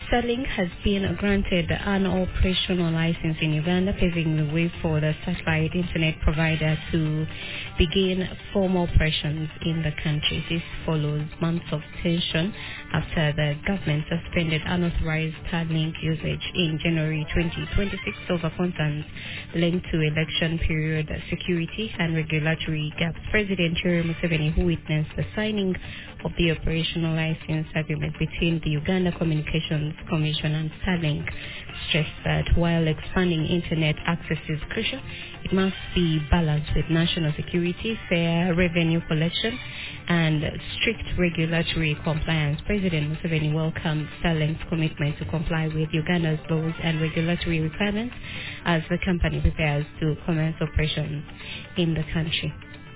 Starlink has been granted an operational license in Uganda, paving the way for the satellite internet provider to begin formal operations in the country. This follows months of tension after the government suspended unauthorized Starlink usage in January 2026 over concerns linked to election period security and regulatory gaps. President Yoweri Museveni, who witnessed the signing of the operational license agreement between the Uganda Communications Commission and Starlink, stressed that while expanding internet access is crucial, it must be balanced with national security, fair revenue collection, and strict regulatory compliance. President Museveni welcomed Starlink's commitment to comply with Uganda's laws and regulatory requirements as the company prepares to commence operations in the country.